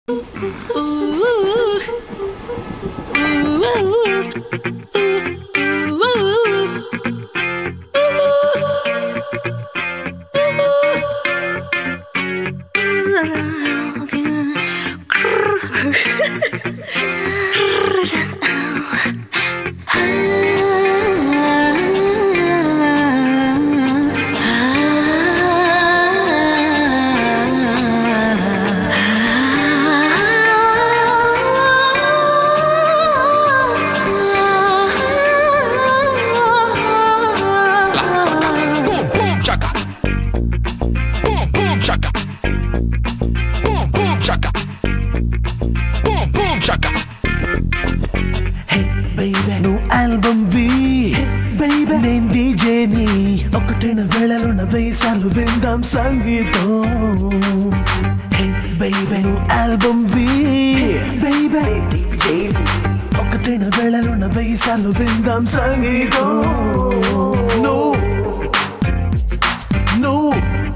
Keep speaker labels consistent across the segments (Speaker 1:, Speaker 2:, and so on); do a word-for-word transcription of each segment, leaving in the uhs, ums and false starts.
Speaker 1: సంగీతం hey baby నువ్వు album వి బేబీ ఒకటైన వేళలున్న వెయ్యి సార్లు విందాం సంగీతం నువ్వు నువ్వు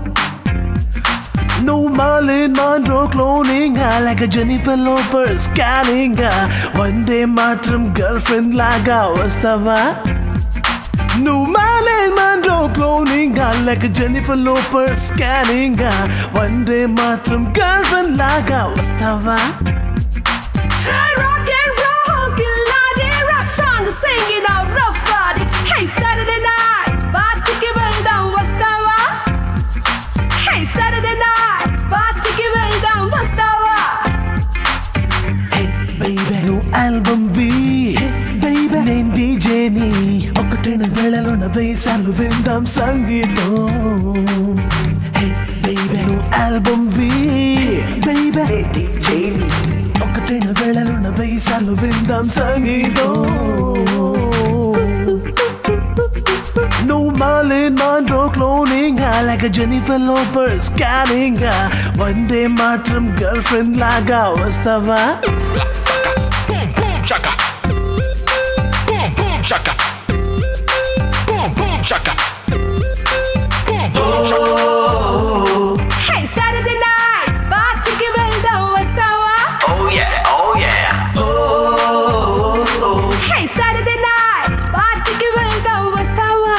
Speaker 1: నువ్వు Marilyn Monroe cloning like a Jennifer Lopez scanning one day మాత్రం గర్ల్ ఫ్రెండ్ లాగా వస్తావా నువ్వు Marilyn Monroe cloning like a Jennifer Lopez scanning one day మాత్రం గర్ల్ ఫ్రెండ్ లాగా వస్తావా
Speaker 2: Hey rock and roll, కిల్లాడి rap song singing out rough body. Hey Saturday night, partyకి వెళ్దాం వస్తావా? Hey Saturday night, partyకి వెళ్దాం వస్తావా?
Speaker 1: Hey baby నువ్వు ఆల్బమ్ వి baby నేను డీజేని ఒకటైన వేళలోన వెయ్యి సార్లు విందాం సంగీతం Hey baby నువ్వు ఆల్బమ్ వి baby డీజేని ఒకటైన వేళలోన వెయ్యి సార్లు విందాం సంగీతం నువ్వు Marilyn Monroe cloning like a Jennifer Lopez scanning one day మాత్రం గర్ల్ ఫ్రెండ్ లాగా వస్తావా
Speaker 3: Boom boom chaka Boom boom chaka Boom boom chaka Boom boom chaka
Speaker 2: Hey Saturday night, partyకి వెళ్దాం వస్తావా?
Speaker 3: Oh yeah oh yeah
Speaker 2: Hey Saturday night, partyకి వెళ్దాం వస్తావా?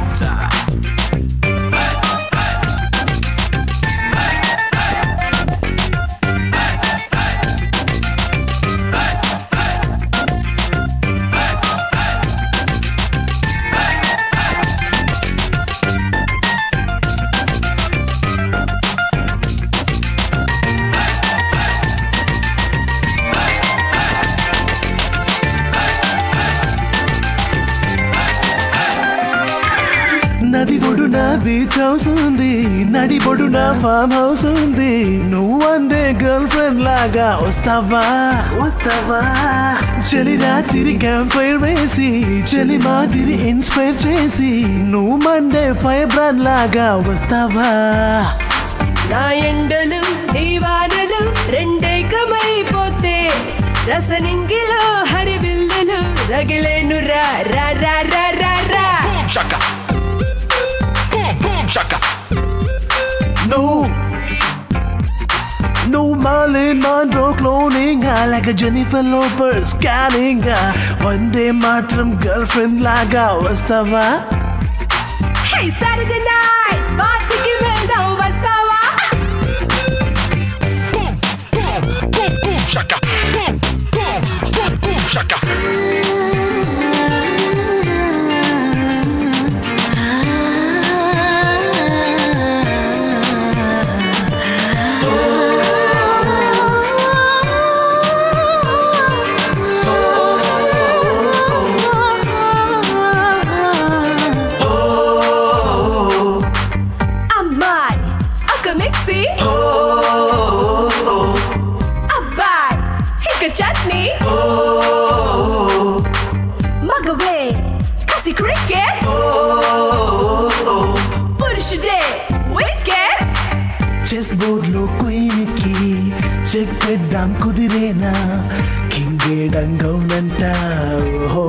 Speaker 1: నది ఒడున beach house ఉంది నడి పొడున ఫామ్ హౌస్ ఉంది నువ్వు అందే గర్ల్ ఫ్రెండ్ లాగా వస్తావా వస్తావా చలి రాత్రి క్యాంప్ ఫైర్ వేసి చలి మాదిరి ఇన్స్పైర్ చేసి నువ్వు మండే ఫైర్ బ్రాండ్ లాగా వస్తావా
Speaker 2: నా ఎండలు నీ వానలు రెండేకమైపోతే రసనింగిలో హరివిల్లులు రగిలేను రా రా రా రా రా రా
Speaker 3: Boom chaka Boom boom chaka
Speaker 1: నువ్వు నువ్వు Marilyn Monroe cloning like a Jennifer Lopez scanning one day మాత్రం గర్ల్ ఫ్రెండ్ లాగా వస్తావా
Speaker 2: Hey Saturday night, partyకి వెళ్దాం వస్తావా?
Speaker 3: Boom boom boom boom chaka Boom boom boom boom chaka
Speaker 2: అమ్మాయి ఒక మిక్సీ అబ్బాయి ఇక చట్నీ మగవే కసి క్రికెట్ పురుషుడే వికెట్
Speaker 1: చెస్ బోర్డ్ లో క్వీన్కి చెక్ పెట్టాం కుదిరేనా కింగేడంగౌనంట ఓహో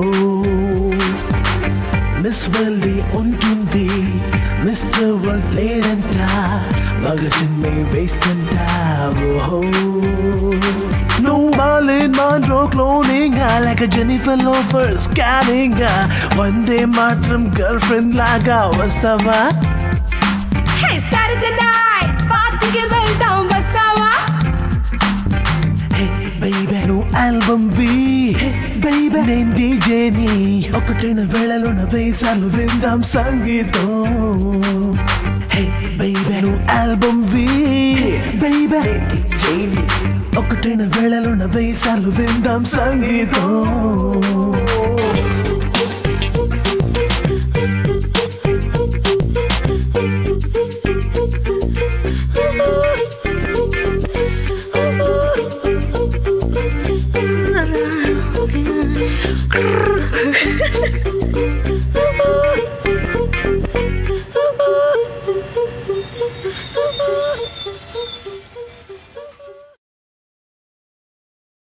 Speaker 1: మిస్ వరల్డ్ ఉంటుంది మిస్టర్ వరల్డ్ లేడంట మగ సిమ్మే వేస్ట్ అంట ఓహో on row cloning like a Jennifer Lopez scanning one day matram girlfriend laga vastava
Speaker 2: Hey Saturday night party ki veldam vastava
Speaker 1: Hey baby no album V Hey baby nen D J ni ఒకటైన వేళలోన వేసాలు విందాం సంగీతం Hey baby no album V Hey baby nen D J ni ఒకటైన వేళలోన వేసాలు విందాం సంగీతం